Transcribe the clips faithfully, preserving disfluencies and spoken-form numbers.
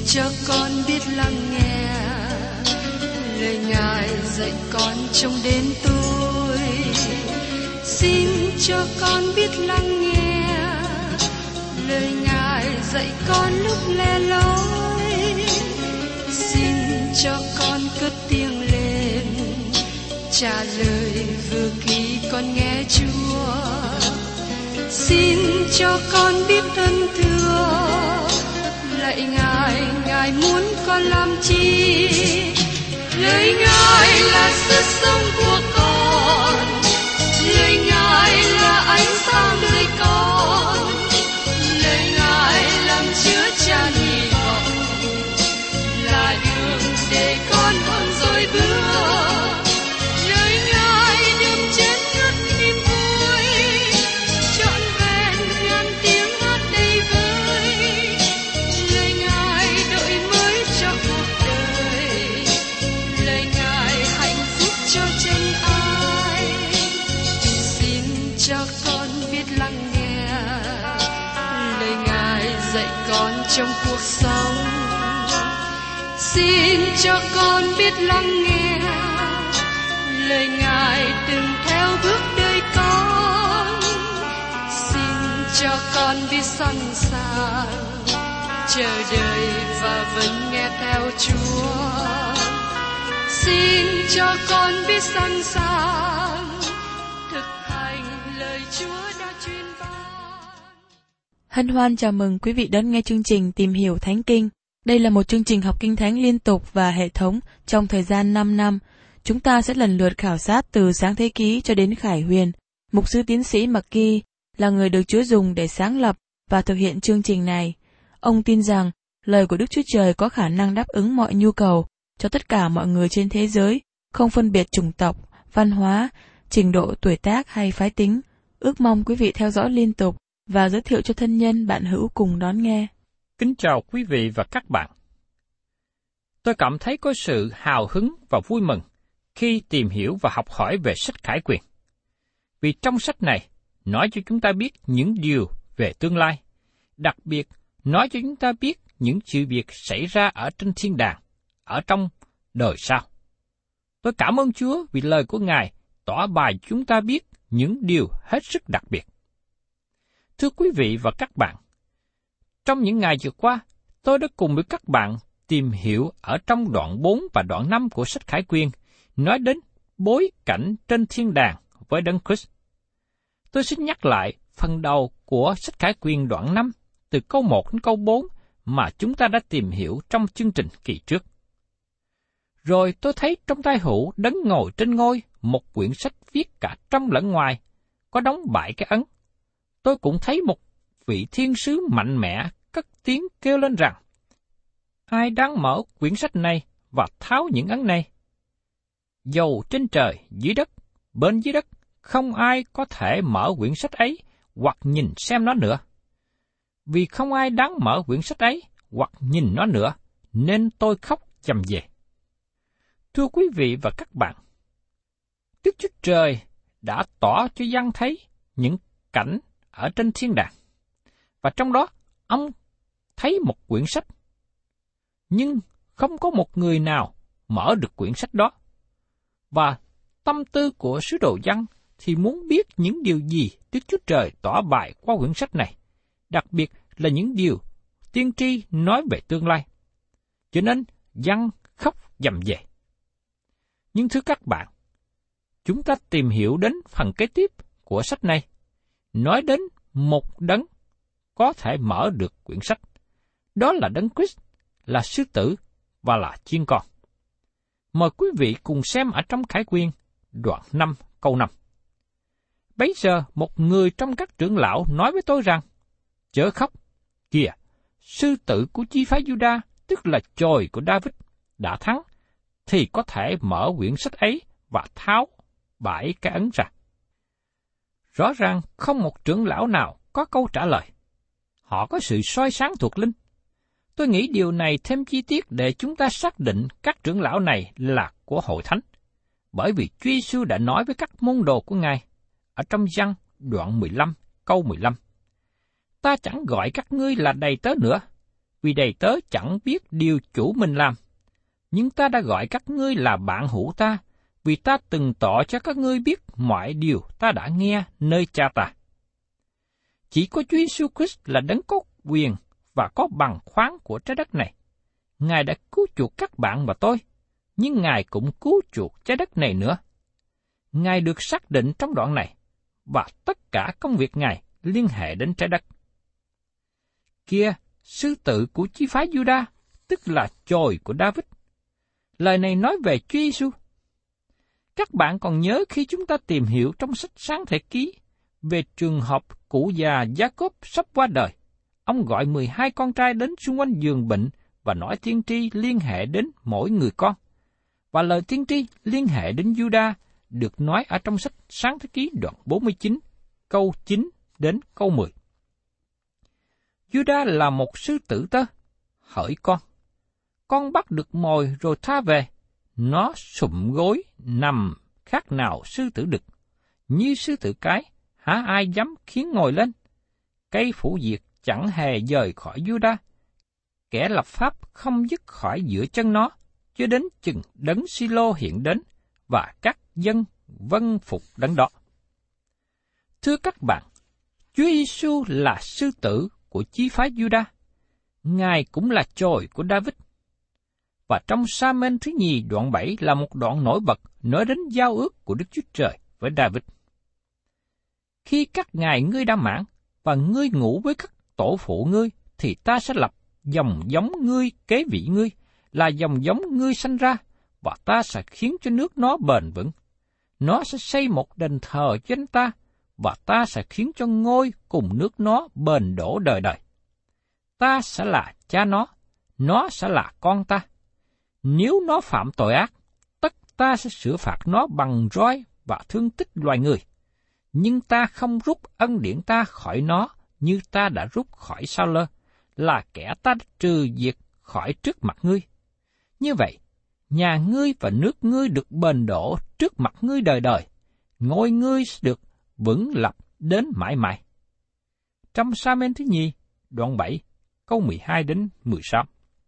cho con biết lắng nghe lời Ngài dạy con trong đêm tối. Xin cho con biết lắng nghe lời Ngài dạy con lúc lẻ loi. Xin cho con cất tiếng lên trả lời vừa khi con nghe Chúa. Xin cho con biết ơn thưa lạy Ngài, Ngài muốn con làm chi? Lời Ngài là sức sống của con, lời Ngài là ánh sáng đời con, lời Ngài làm chứa chan hy vọng, là đường để con hơn rồi bước. Lời Ngài đừng chết ngất niềm vui, trọn vẹn ngàn tiếng hát đầy vơi. Lời Ngài đổi mới cho cuộc đời, lời Ngài hạnh phúc cho chân ai. Xin cho con biết lắng nghe lời Ngài dạy con trong cuộc sống. Xin cho con biết lắng nghe lời Ngài từng theo bước đời con. Xin cho con biết sẵn sàng chờ đợi và vẫn nghe theo Chúa. Xin cho con biết sẵn sàng thực hành lời Chúa đã truyền ban. Hân hoan chào mừng quý vị đón nghe chương trình Tìm hiểu Thánh Kinh. Đây là một chương trình học Kinh Thánh liên tục và hệ thống trong thời gian năm năm. Chúng ta sẽ lần lượt khảo sát từ Sáng Thế Ký cho đến Khải Huyền. Mục sư tiến sĩ McGee là người được Chúa dùng để sáng lập và thực hiện chương trình này. Ông tin rằng lời của Đức Chúa Trời có khả năng đáp ứng mọi nhu cầu cho tất cả mọi người trên thế giới, không phân biệt chủng tộc, văn hóa, trình độ tuổi tác hay phái tính. Ước mong quý vị theo dõi liên tục và giới thiệu cho thân nhân bạn hữu cùng đón nghe. Kính chào quý vị và các bạn. Tôi cảm thấy có sự hào hứng và vui mừng khi tìm hiểu và học hỏi về sách Khải Huyền. Vì trong sách này nói cho chúng ta biết những điều về tương lai, đặc biệt nói cho chúng ta biết những sự việc xảy ra ở trên thiên đàng, ở trong đời sau. Tôi cảm ơn Chúa vì lời của Ngài tỏ bày chúng ta biết những điều hết sức đặc biệt. Thưa quý vị và các bạn, trong những ngày vừa qua, tôi đã cùng với các bạn tìm hiểu ở trong đoạn bốn và đoạn năm của sách Khải Huyền, nói đến bối cảnh trên thiên đàng với Đấng Christ. Tôi xin nhắc lại phần đầu của sách Khải Huyền đoạn năm, từ câu một đến câu bốn mà chúng ta đã tìm hiểu trong chương trình kỳ trước. Rồi tôi thấy trong tay hữu Đấng ngồi trên ngôi một quyển sách viết cả trong lẫn ngoài, có đóng bảy cái ấn. Tôi cũng thấy một vị thiên sứ mạnh mẽ cất tiếng kêu lên rằng, ai đáng mở quyển sách này và tháo những ấn này? Dầu trên trời, dưới đất, bên dưới đất, không ai có thể mở quyển sách ấy hoặc nhìn xem nó nữa. Vì không ai đáng mở quyển sách ấy hoặc nhìn nó nữa, nên tôi khóc dầm về. Thưa quý vị và các bạn, Đức Chúa Trời đã tỏ cho dân thấy những cảnh ở trên thiên đàng, và trong đó ông thấy một quyển sách, nhưng không có một người nào mở được quyển sách đó. Và tâm tư của sứ đồ Giăng thì muốn biết những điều gì Đức Chúa Trời tỏ bày qua quyển sách này, đặc biệt là những điều tiên tri nói về tương lai. Cho nên Giăng khóc dầm về. Nhưng thưa các bạn, chúng ta tìm hiểu đến phần kế tiếp của sách này, nói đến một đấng có thể mở được quyển sách. Đó là Đấng Christ, là sư tử và là chiên con. Mời quý vị cùng xem ở trong Khải Huyền, đoạn năm câu năm. Bấy giờ một người trong các trưởng lão nói với tôi rằng, chớ khóc, kìa, sư tử của chi phái Juda, tức là chồi của David, đã thắng, thì có thể mở quyển sách ấy và tháo bảy cái ấn ra. Rõ ràng không một trưởng lão nào có câu trả lời. Họ có sự soi sáng thuộc linh. Tôi nghĩ điều này thêm chi tiết để chúng ta xác định các trưởng lão này là của hội thánh. Bởi vì Chúa Giêsu đã nói với các môn đồ của Ngài ở trong Giăng đoạn mười lăm câu mười lăm. Ta chẳng gọi các ngươi là đầy tớ nữa, vì đầy tớ chẳng biết điều chủ mình làm. Nhưng ta đã gọi các ngươi là bạn hữu ta, vì ta từng tỏ cho các ngươi biết mọi điều ta đã nghe nơi cha ta. Chỉ có Chúa Giêsu Christ là đấng có quyền và có bằng khoáng của trái đất này. Ngài đã cứu chuộc các bạn và tôi, nhưng Ngài cũng cứu chuộc trái đất này nữa. Ngài được xác định trong đoạn này, và tất cả công việc Ngài liên hệ đến trái đất. Kia, sư tử của chi phái Juda, tức là chồi của David. Lời này nói về Chúa Giêsu. Các bạn còn nhớ khi chúng ta tìm hiểu trong sách Sáng Thế Ký về trường hợp cụ già Gia-cốp sắp qua đời. Ông gọi mười hai con trai đến xung quanh giường bệnh và nói tiên tri liên hệ đến mỗi người con. Và lời tiên tri liên hệ đến Juda được nói ở trong sách Sáng Thế Ký đoạn bốn mươi chín, câu chín đến câu mười. Juda là một sư tử tơ, hỡi con. Con bắt được mồi rồi tha về, nó sụm gối nằm khác nào sư tử đực. Như sư tử cái, há ai dám khiến ngồi lên? Cây phủ diệt chẳng hề dời khỏi Juda. Kẻ lập pháp không dứt khỏi giữa chân nó, cho đến chừng đấng Silo hiện đến, và các dân vâng phục đấng đó. Thưa các bạn, Chúa Giêsu là sư tử của chi phái Juda. Ngài cũng là chồi của David. Và trong Sa-mên thứ nhì đoạn bảy là một đoạn nổi bật nói đến giao ước của Đức Chúa Trời với David. Khi các ngày ngươi đã mãn và ngươi ngủ với các tổ phụ ngươi, thì ta sẽ lập dòng giống ngươi kế vị ngươi, là dòng giống ngươi sanh ra, và ta sẽ khiến cho nước nó bền vững. Nó sẽ xây một đền thờ cho anh ta, và ta sẽ khiến cho ngôi cùng nước nó bền đổ đời đời. Ta sẽ là cha nó, nó sẽ là con ta. Nếu nó phạm tội ác, tất ta sẽ sửa phạt nó bằng roi và thương tích loài người. Nhưng ta không rút ân điển ta khỏi nó như ta đã rút khỏi Sa-lơ, là kẻ ta đã trừ diệt khỏi trước mặt ngươi. Như vậy, nhà ngươi và nước ngươi được bền đổ trước mặt ngươi đời đời, ngôi ngươi sẽ được vững lập đến mãi mãi. Trong Sa-mên thứ nhì, đoạn bảy, câu mười hai đến mười sáu.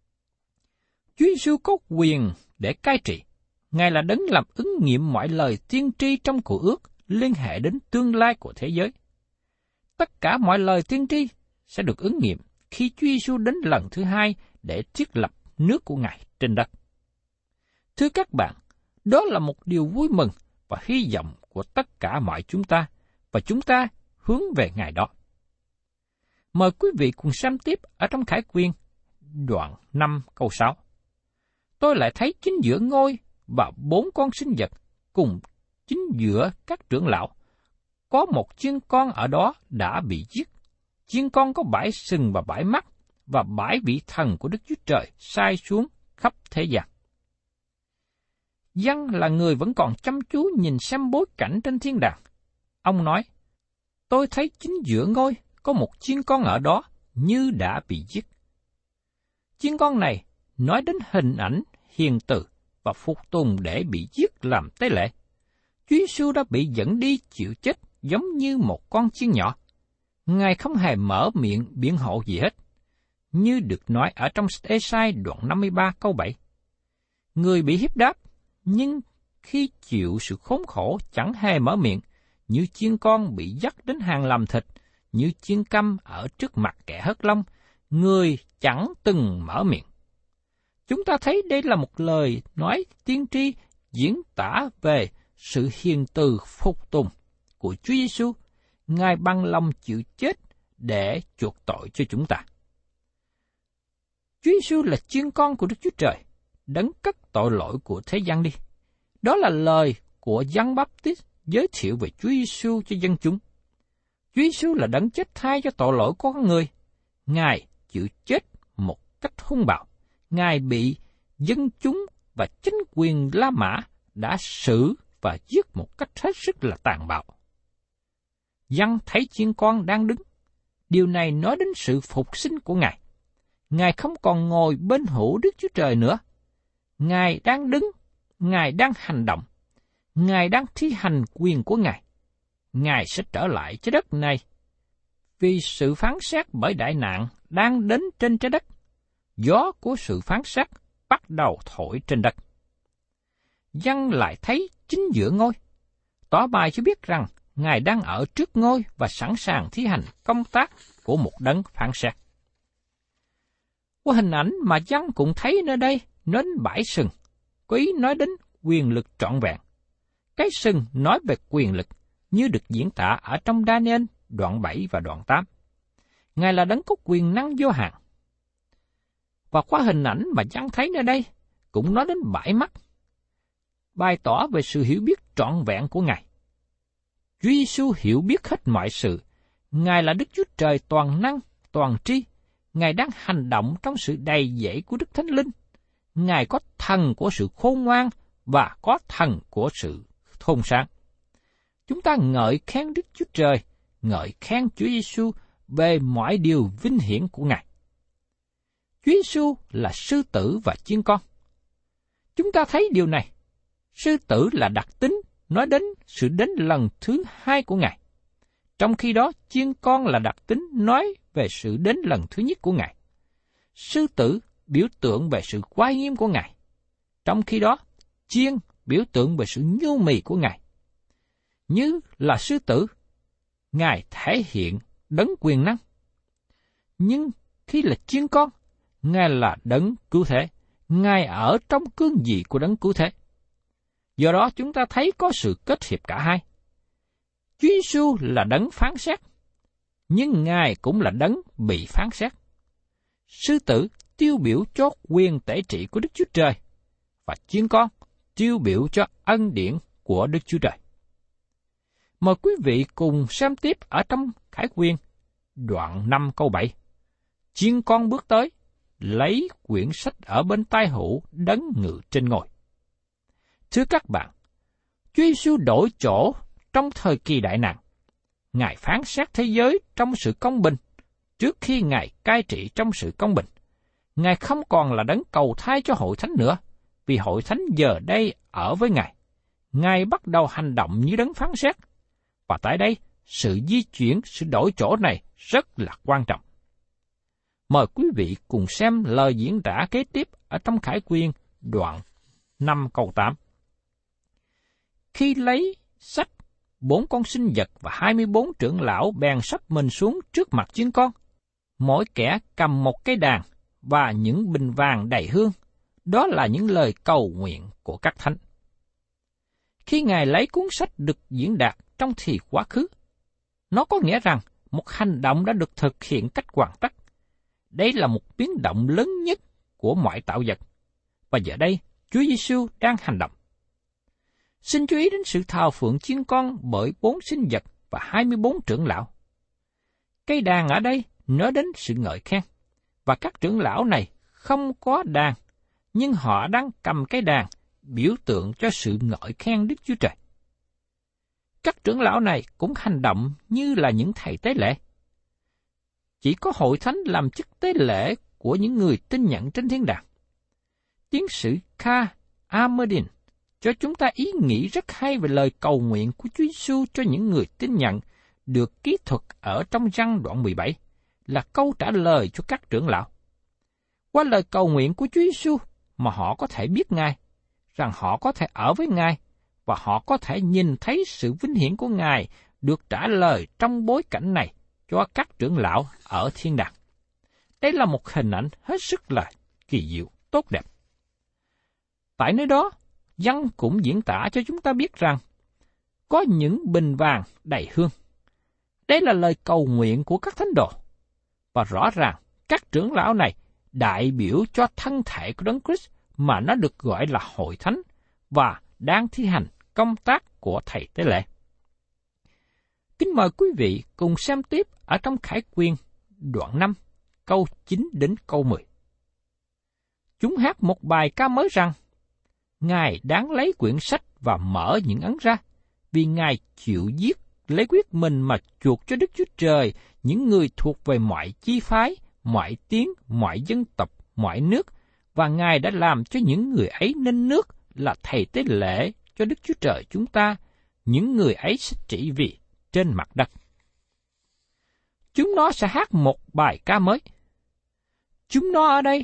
Chúa Giêsu có quyền để cai trị. Ngài là đấng làm ứng nghiệm mọi lời tiên tri trong Cựu Ước liên hệ đến tương lai của thế giới. Tất cả mọi lời tiên tri sẽ được ứng nghiệm khi Chúa Giêsu đến lần thứ hai để thiết lập nước của Ngài trên đất. Thưa các bạn, đó là một điều vui mừng và hy vọng của tất cả mọi chúng ta, và chúng ta hướng về Ngài đó. Mời quý vị cùng xem tiếp ở trong Khải Quyên, đoạn năm câu sáu. Tôi lại thấy chính giữa ngôi và bốn con sinh vật cùng chính giữa các trưởng lão, có một chiên con ở đó đã bị giết. Chiên con có bãi sừng và bãi mắt, và bãi vị thần của Đức Chúa Trời sai xuống khắp thế gian. Giăng là người vẫn còn chăm chú nhìn xem bối cảnh trên thiên đàng. Ông nói, tôi thấy chính giữa ngôi có một chiên con ở đó như đã bị giết. Chiên con này nói đến hình ảnh hiền từ và phục tùng để bị giết làm tế lễ. Chúa Giêsu đã bị dẫn đi chịu chết giống như một con chiên nhỏ. Ngài không hề mở miệng biện hộ gì hết, như được nói ở trong Ê-sai đoạn năm mươi ba câu bảy. Người bị hiếp đáp, nhưng khi chịu sự khốn khổ chẳng hề mở miệng, như chiên con bị dắt đến hàng làm thịt, như chiên câm ở trước mặt kẻ hất lông, người chẳng từng mở miệng. Chúng ta thấy đây là một lời nói tiên tri diễn tả về sự hiền từ phục tùng của Chúa Giêsu. Ngài bằng lòng chịu chết để chuộc tội cho chúng ta. Chúa Giêsu là chiên con của Đức Chúa Trời, đấng cất tội lỗi của thế gian đi. Đó là lời của Giăng Báp-tít giới thiệu về Chúa Giêsu cho dân chúng. Chúa Giêsu là đấng chết thay cho tội lỗi của con người. Ngài chịu chết một cách hung bạo. Ngài bị dân chúng và chính quyền La Mã đã xử và giết một cách hết sức là tàn bạo. Giăng thấy chiên con đang đứng. Điều này nói đến sự phục sinh của Ngài. Ngài không còn ngồi bên hữu Đức Chúa Trời nữa. Ngài đang đứng, Ngài đang hành động, Ngài đang thi hành quyền của Ngài. Ngài sẽ trở lại trái đất này, vì sự phán xét bởi đại nạn đang đến trên trái đất. gió của sự phán xét bắt đầu thổi trên đất. Dân lại thấy chính giữa ngôi, tỏ bài cho biết rằng Ngài đang ở trước ngôi và sẵn sàng thi hành công tác của một đấng phán xét. Qua hình ảnh mà dân cũng thấy nơi đây nến bãi sừng, có ý nói đến quyền lực trọn vẹn. Cái sừng nói về quyền lực như được diễn tả ở trong Daniel đoạn bảy và đoạn tám. Ngài là đấng có quyền năng vô hạn. Và qua hình ảnh mà dân thấy nơi đây cũng nói đến bãi mắt, bày tỏ về sự hiểu biết trọn vẹn của Ngài. Chúa Giêsu hiểu biết hết mọi sự. Ngài là Đức Chúa Trời toàn năng, toàn tri. Ngài đang hành động trong sự đầy dẫy của Đức Thánh Linh. Ngài có thần của sự khôn ngoan và có thần của sự thôn sáng. Chúng ta ngợi khen Đức Chúa Trời, ngợi khen Chúa Giêsu về mọi điều vinh hiển của Ngài. Chúa Giêsu là sư tử và chiên con. Chúng ta thấy điều này. Sư tử là đặc tính nói đến sự đến lần thứ hai của Ngài. Trong khi đó, chiên con là đặc tính nói về sự đến lần thứ nhất của Ngài. Sư tử biểu tượng về sự oai nghiêm của Ngài. Trong khi đó, chiên biểu tượng về sự nhu mì của Ngài. Như là sư tử, Ngài thể hiện đấng quyền năng. Nhưng khi là chiên con, Ngài là đấng cứu thế. Ngài ở trong cương vị của đấng cứu thế. Do đó chúng ta thấy có sự kết hiệp cả hai. Chúa Giêsu là đấng phán xét, nhưng Ngài cũng là đấng bị phán xét. Sư tử tiêu biểu cho quyền tể trị của Đức Chúa Trời, và chiên con tiêu biểu cho ân điển của Đức Chúa Trời. Mời quý vị cùng xem tiếp ở trong Khải Huyền, đoạn năm câu bảy. Chiên con bước tới, lấy quyển sách ở bên tai hữu đấng ngự trên ngôi. Thưa các bạn, Chúa Giêsu đổi chỗ trong thời kỳ đại nạn. Ngài phán xét thế giới trong sự công bình, trước khi Ngài cai trị trong sự công bình. Ngài không còn là đấng cầu thai cho hội thánh nữa, vì hội thánh giờ đây ở với Ngài. Ngài bắt đầu hành động như đấng phán xét. Và tại đây, sự di chuyển, sự đổi chỗ này rất là quan trọng. Mời quý vị cùng xem lời diễn tả kế tiếp ở trong Khải Huyền đoạn năm câu tám. Khi lấy sách, bốn con sinh vật và hai mươi bốn trưởng lão bèn sắp mình xuống trước mặt chiên con. Mỗi kẻ cầm một cái đàn và những bình vàng đầy hương. Đó là những lời cầu nguyện của các thánh. Khi Ngài lấy cuốn sách được diễn đạt trong thì quá khứ, nó có nghĩa rằng một hành động đã được thực hiện cách hoàn tất. Đây là một biến động lớn nhất của mọi tạo vật. Và giờ đây, Chúa Giêsu đang hành động. Xin chú ý đến sự thờ phượng chiên con bởi bốn sinh vật và hai mươi bốn trưởng lão. Cây đàn ở đây nói đến sự ngợi khen, và các trưởng lão này không có đàn, nhưng họ đang cầm cái đàn, biểu tượng cho sự ngợi khen Đức Chúa Trời. Các trưởng lão này cũng hành động như là những thầy tế lễ. Chỉ có hội thánh làm chức tế lễ của những người tin nhận trên thiên đàng. Tiến sĩ Kha Ahmadin cho chúng ta ý nghĩ rất hay về lời cầu nguyện của Chúa Giêsu cho những người tin nhận được kỹ thuật ở trong Răng đoạn mười bảy, là câu trả lời cho các trưởng lão. Qua lời cầu nguyện của Chúa Giêsu mà họ có thể biết Ngài, rằng họ có thể ở với Ngài, và họ có thể nhìn thấy sự vinh hiển của Ngài được trả lời trong bối cảnh này cho các trưởng lão ở thiên đàng. Đây là một hình ảnh hết sức là kỳ diệu, tốt đẹp. Tại nơi đó, Giăng cũng diễn tả cho chúng ta biết rằng có những bình vàng đầy hương. Đây là lời cầu nguyện của các thánh đồ. Và rõ ràng, các trưởng lão này đại biểu cho thân thể của Đấng Christ mà nó được gọi là hội thánh và đang thi hành công tác của thầy tế lễ. Kính mời quý vị cùng xem tiếp ở trong Khải Huyền đoạn năm, câu chín đến câu mười. Chúng hát một bài ca mới rằng, Ngài đáng lấy quyển sách và mở những ấn ra, vì Ngài chịu giết lấy quyết mình mà chuộc cho Đức Chúa Trời những người thuộc về mọi chi phái, mọi tiếng, mọi dân tộc, mọi nước, và Ngài đã làm cho những người ấy nên nước là thầy tế lễ cho Đức Chúa Trời chúng ta, những người ấy sẽ trị vì trên mặt đất. Chúng nó sẽ hát một bài ca mới. Chúng nó ở đây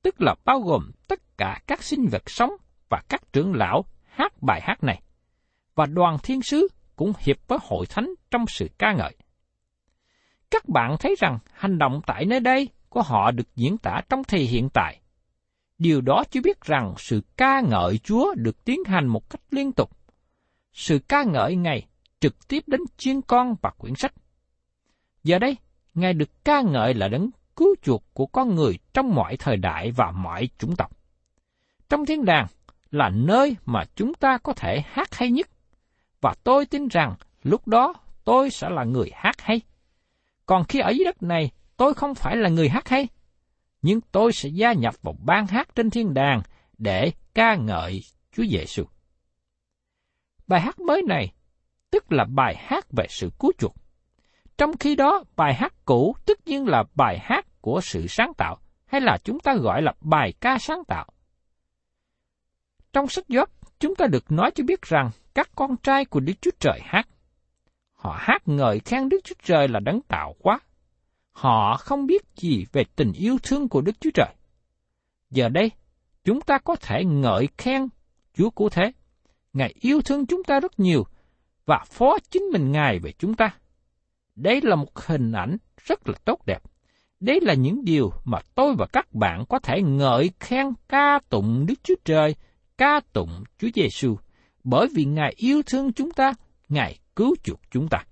tức là bao gồm tất cả các sinh vật sống và các trưởng lão hát bài hát này, và đoàn thiên sứ cũng hiệp với hội thánh trong sự ca ngợi. Các bạn thấy rằng hành động tại nơi đây của họ được diễn tả trong thời hiện tại. Điều đó cho biết rằng sự ca ngợi Chúa được tiến hành một cách liên tục. Sự ca ngợi Ngài trực tiếp đến chiên con và quyển sách. Giờ đây, Ngài được ca ngợi là đấng cứu chuộc của con người trong mọi thời đại và mọi chủng tộc. Trong thiên đàng là nơi mà chúng ta có thể hát hay nhất, và tôi tin rằng lúc đó tôi sẽ là người hát hay. Còn khi ở dưới đất này, tôi không phải là người hát hay, nhưng tôi sẽ gia nhập vào ban hát trên thiên đàng để ca ngợi Chúa Giêsu. Bài hát mới này tức là bài hát về sự cứu chuộc. Trong khi đó, bài hát cũ tất nhiên là bài hát của sự sáng tạo, hay là chúng ta gọi là bài ca sáng tạo. Trong sách Gióp, chúng ta được nói cho biết rằng các con trai của Đức Chúa Trời hát. Họ hát ngợi khen Đức Chúa Trời là đấng tạo hóa. Họ không biết gì về tình yêu thương của Đức Chúa Trời. Giờ đây, chúng ta có thể ngợi khen Chúa cứu thế. Ngài yêu thương chúng ta rất nhiều và phó chính mình Ngài về chúng ta. Đây là một hình ảnh rất là tốt đẹp. Đây là những điều mà tôi và các bạn có thể ngợi khen ca tụng Đức Chúa Trời, ca tụng Chúa Giêsu, bởi vì Ngài yêu thương chúng ta, Ngài cứu chuộc chúng ta.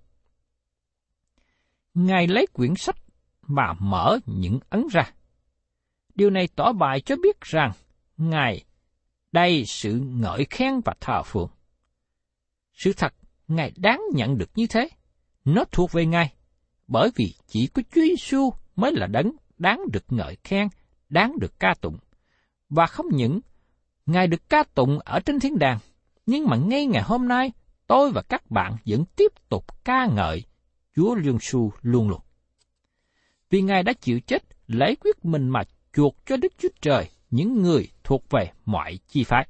Ngài lấy quyển sách mà mở những ấn ra. Điều này tỏ bày cho biết rằng Ngài đầy sự ngợi khen và thờ phượng. Sự thật, Ngài đáng nhận được như thế. Nó thuộc về Ngài, bởi vì chỉ có Chúa Giêsu mới là đấng đáng được ngợi khen, đáng được ca tụng. Và không những Ngài được ca tụng ở trên thiên đàng, nhưng mà ngay ngày hôm nay, tôi và các bạn vẫn tiếp tục ca ngợi Chúa Giêsu luôn luôn. Vì Ngài đã chịu chết lấy quyết mình mà chuộc cho Đức Chúa Trời những người thuộc về mọi chi phái.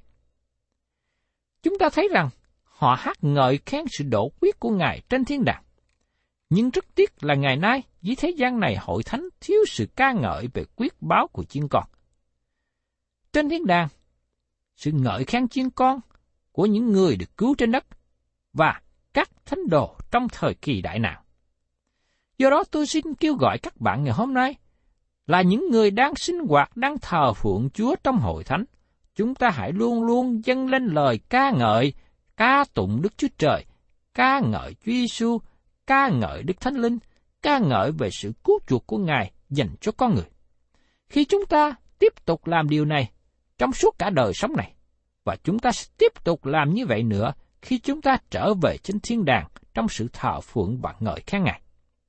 Chúng ta thấy rằng họ hát ngợi khen sự đổ quyết của Ngài trên thiên đàng. Nhưng rất tiếc là ngày nay, dưới thế gian này hội thánh thiếu sự ca ngợi về quyết báo của chiên con. Trên thiên đàng, sự ngợi khen chiên con của những người được cứu trên đất và các thánh đồ trong thời kỳ đại nạn. Do đó tôi xin kêu gọi các bạn ngày hôm nay là những người đang sinh hoạt, đang thờ phượng Chúa trong hội thánh. Chúng ta hãy luôn luôn dâng lên lời ca ngợi, ca tụng Đức Chúa Trời, ca ngợi Chúa Giêsu, ca ngợi Đức Thánh Linh, ca ngợi về sự cứu chuộc của Ngài dành cho con người. Khi chúng ta tiếp tục làm điều này trong suốt cả đời sống này, và chúng ta sẽ tiếp tục làm như vậy nữa khi chúng ta trở về trên thiên đàng trong sự thờ phượng và ngợi khen Ngài.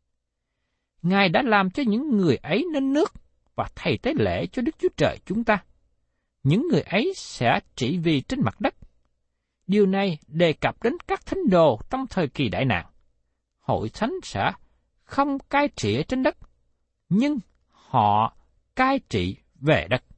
Ngài đã làm cho những người ấy nên nước và thầy tế lễ cho Đức Chúa Trời chúng ta. Những người ấy sẽ trị vì trên mặt đất. Điều này đề cập đến các thánh đồ trong thời kỳ đại nạn. Hội thánh sẽ không cai trị trên đất, nhưng họ cai trị về đất.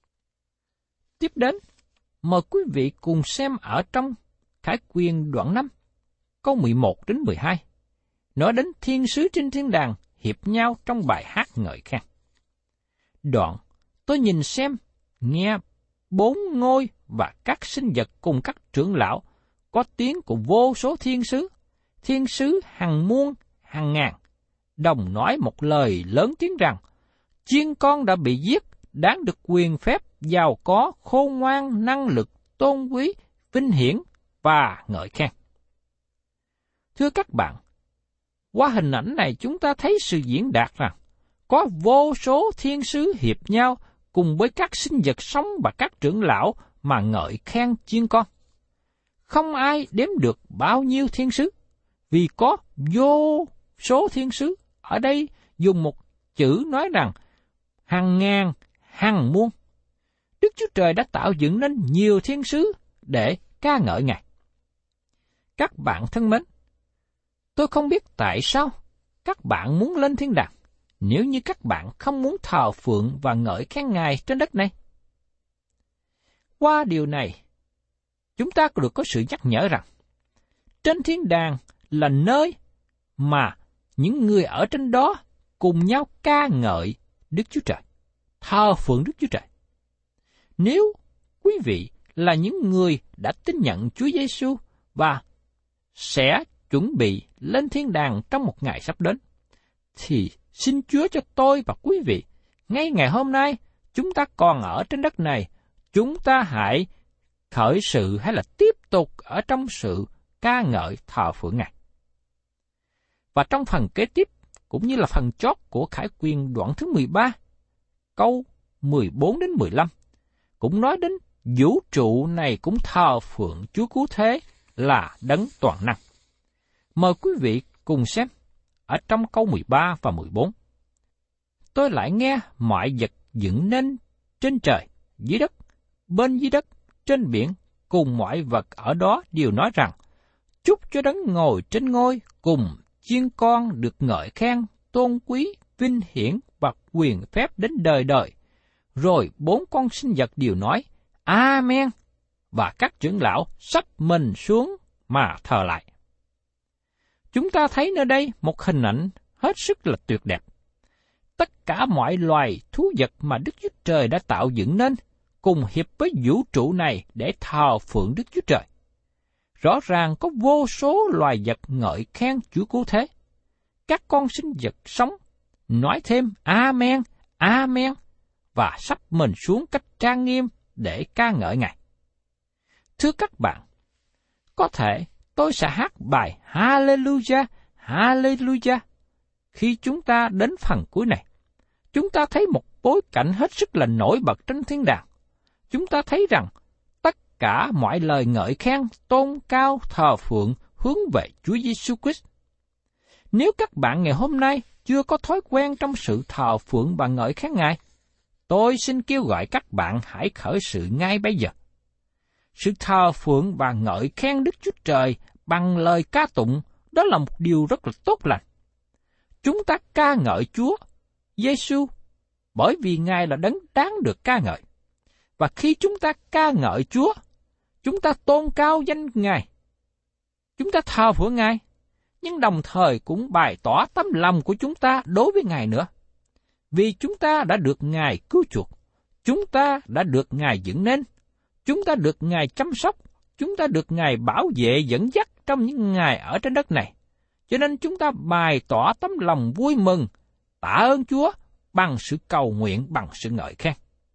Tiếp đến, mời quý vị cùng xem ở trong Khải Quyền đoạn năm, câu mười một đến mười hai, nói đến thiên sứ trên thiên đàng hiệp nhau trong bài hát ngợi khen. Đoạn, tôi nhìn xem, nghe bốn ngôi và các sinh vật cùng các trưởng lão, có tiếng của vô số thiên sứ, thiên sứ hàng muôn, hàng ngàn, đồng nói một lời lớn tiếng rằng, chiên con đã bị giết, đáng được quyền phép, giàu có, khôn ngoan, năng lực, tôn quý, vinh hiển và ngợi khen. Thưa các bạn, qua hình ảnh này chúng ta thấy sự diễn đạt rằng, có vô số thiên sứ hiệp nhau cùng với các sinh vật sống và các trưởng lão mà ngợi khen chiên con. Không ai đếm được bao nhiêu thiên sứ, vì có vô số thiên sứ. Ở đây dùng một chữ nói rằng hàng ngàn, hàng muôn. Đức Chúa Trời đã tạo dựng nên nhiều thiên sứ để ca ngợi Ngài. Các bạn thân mến, tôi không biết tại sao các bạn muốn lên thiên đàng nếu như các bạn không muốn thờ phượng và ngợi khen Ngài trên đất này. Qua điều này, chúng ta được có sự nhắc nhở rằng, trên thiên đàng là nơi mà những người ở trên đó cùng nhau ca ngợi Đức Chúa Trời, thờ phượng Đức Chúa Trời. Nếu quý vị là những người đã tin nhận Chúa Giêsu và sẽ chuẩn bị lên thiên đàng trong một ngày sắp đến, thì xin Chúa cho tôi và quý vị, ngay ngày hôm nay, chúng ta còn ở trên đất này, chúng ta hãy khởi sự hay là tiếp tục ở trong sự ca ngợi thờ phượng Ngài. Và trong phần kế tiếp, cũng như là phần chót của Khải Quyền đoạn thứ mười ba, câu mười bốn đến mười lăm, cũng nói đến vũ trụ này cũng thờ phượng Chúa Cứu Thế là đấng toàn năng. Mời quý vị cùng xem ở trong câu mười ba và mười bốn. Tôi lại nghe mọi vật dựng nên trên trời, dưới đất, bên dưới đất, trên biển, cùng mọi vật ở đó đều nói rằng, chúc cho đấng ngồi trên ngôi cùng chiên con được ngợi khen, tôn quý, vinh hiển và quyền phép đến đời đời. Rồi bốn con sinh vật đều nói, Amen, và các trưởng lão sắp mình xuống mà thờ lại. Chúng ta thấy nơi đây một hình ảnh hết sức là tuyệt đẹp. Tất cả mọi loài thú vật mà Đức Chúa Trời đã tạo dựng nên, cùng hiệp với vũ trụ này để thờ phượng Đức Chúa Trời. Rõ ràng có vô số loài vật ngợi khen Chúa Cứu Thế. Các con sinh vật sống nói thêm Amen, Amen, và sắp mình xuống cách trang nghiêm để ca ngợi Ngài. Thưa các bạn, có thể tôi sẽ hát bài Hallelujah, Hallelujah khi chúng ta đến phần cuối này. Chúng ta thấy một bối cảnh hết sức là nổi bật trên thiên đàng. Chúng ta thấy rằng tất cả mọi lời ngợi khen, tôn cao, thờ phượng hướng về Chúa Giêsu Christ. Nếu các bạn ngày hôm nay chưa có thói quen trong sự thờ phượng và ngợi khen Ngài, tôi xin kêu gọi các bạn hãy khởi sự ngay bây giờ. Sự thờ phượng và ngợi khen Đức Chúa Trời bằng lời ca tụng, đó là một điều rất là tốt lành. Chúng ta ca ngợi Chúa Giêsu bởi vì Ngài là đấng đáng được ca ngợi. Và khi chúng ta ca ngợi Chúa, chúng ta tôn cao danh Ngài, chúng ta thờ phượng Ngài, nhưng đồng thời cũng bày tỏ tấm lòng của chúng ta đối với Ngài nữa. Vì chúng ta đã được Ngài cứu chuộc, chúng ta đã được Ngài dựng nên, chúng ta được Ngài chăm sóc, chúng ta được Ngài bảo vệ dẫn dắt trong những ngày ở trên đất này. Cho nên chúng ta bày tỏ tấm lòng vui mừng, tạ ơn Chúa bằng sự cầu nguyện, bằng sự ngợi khen.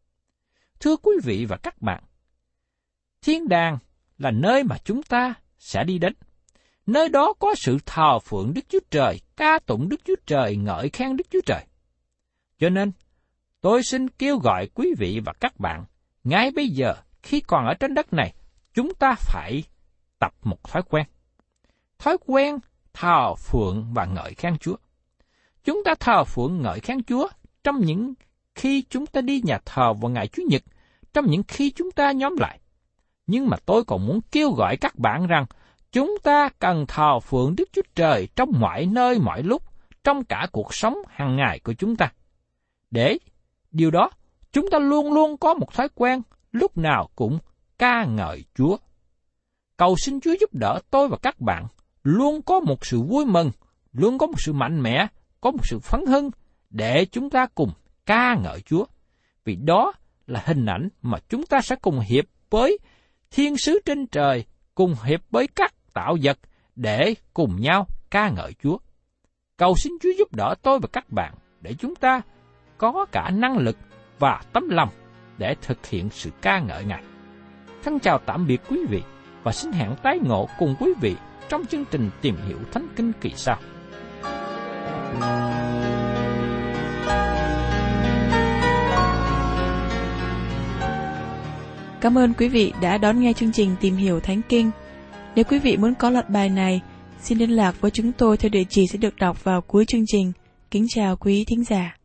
Thưa quý vị và các bạn, thiên đàng là nơi mà chúng ta sẽ đi đến. Nơi đó có sự thờ phượng Đức Chúa Trời, ca tụng Đức Chúa Trời, ngợi khen Đức Chúa Trời. Cho nên, tôi xin kêu gọi quý vị và các bạn, ngay bây giờ khi còn ở trên đất này, chúng ta phải tập một thói quen. Thói quen thờ phượng và ngợi khen Chúa. Chúng ta thờ phượng ngợi khen Chúa trong những khi chúng ta đi nhà thờ vào ngày Chủ nhật, trong những khi chúng ta nhóm lại. Nhưng mà tôi còn muốn kêu gọi các bạn rằng, chúng ta cần thờ phượng Đức Chúa Trời trong mọi nơi mọi lúc, trong cả cuộc sống hàng ngày của chúng ta. Để điều đó, chúng ta luôn luôn có một thói quen, lúc nào cũng ca ngợi Chúa. Cầu xin Chúa giúp đỡ tôi và các bạn luôn có một sự vui mừng, luôn có một sự mạnh mẽ, có một sự phấn hưng để chúng ta cùng ca ngợi Chúa. Vì đó là hình ảnh mà chúng ta sẽ cùng hiệp với thiên sứ trên trời, cùng hiệp với các tạo vật để cùng nhau ca ngợi Chúa. Cầu xin Chúa giúp đỡ tôi và các bạn để chúng ta có cả năng lực và tấm lòng để thực hiện sự ca ngợi Ngài. Thân chào tạm biệt quý vị và xin hẹn tái ngộ cùng quý vị trong chương trình Tìm Hiểu Thánh Kinh kỳ sau. Cảm ơn quý vị đã đón nghe chương trình Tìm Hiểu Thánh Kinh. Nếu quý vị muốn có loạt bài này, xin liên lạc với chúng tôi theo địa chỉ sẽ được đọc vào cuối chương trình. Kính chào quý thính giả.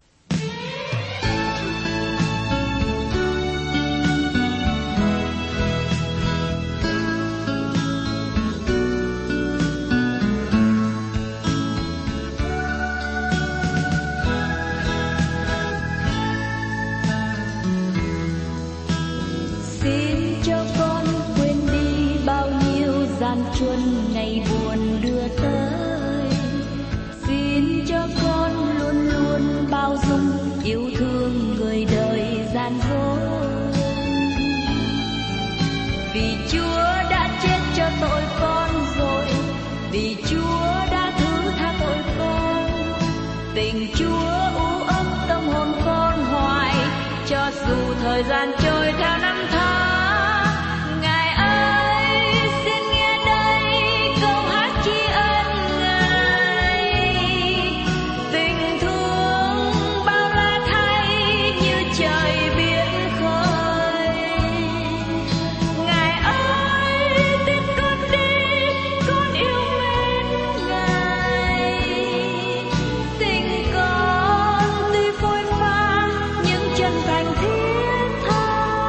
Chuân ngày buồn đưa tới, xin cho con luôn luôn bao dung yêu thương người đời gian dối. thời gian trôi theo năm tháng. Ngài ơi, xin nghe đây câu hát tri ân Ngài. Tình thương bao la thay như trời biển khơi. Ngài ơi, tin con đi, con yêu mến Ngài. Tình con tuy phôi pha nhưng chân thành thiết tha.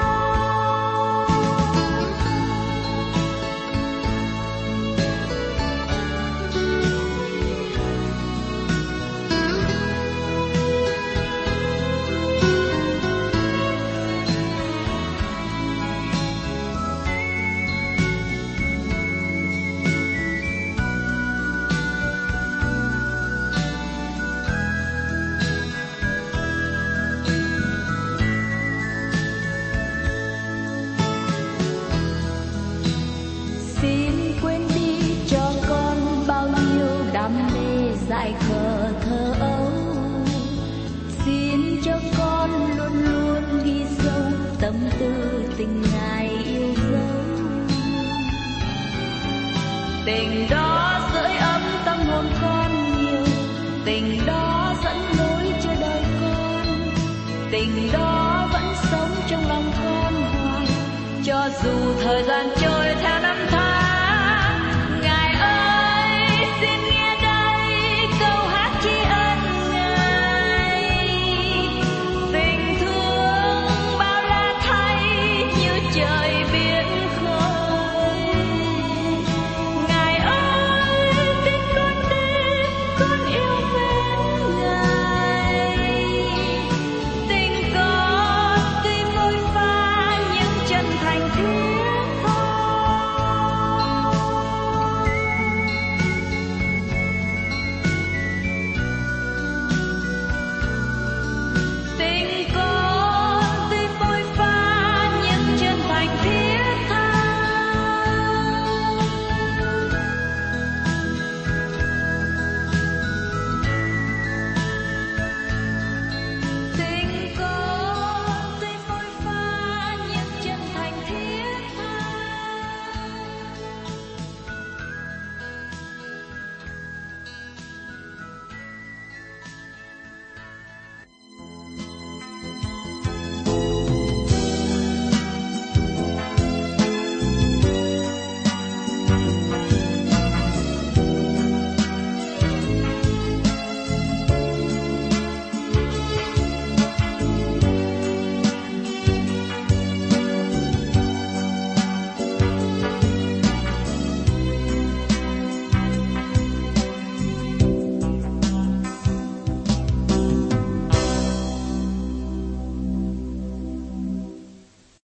Xin quên đi cho con bao nhiêu đam mê dại khờ thơ ấu. Xin cho con luôn luôn ghi sâu tâm tư tình Ngài yêu dấu. Tình đó sưởi ấm tâm hồn con nhiều, tình đó dẫn lối cho đời con, tình đó vẫn sống trong lòng con hoài. Cho dù thời gian trôi theo năm tháng.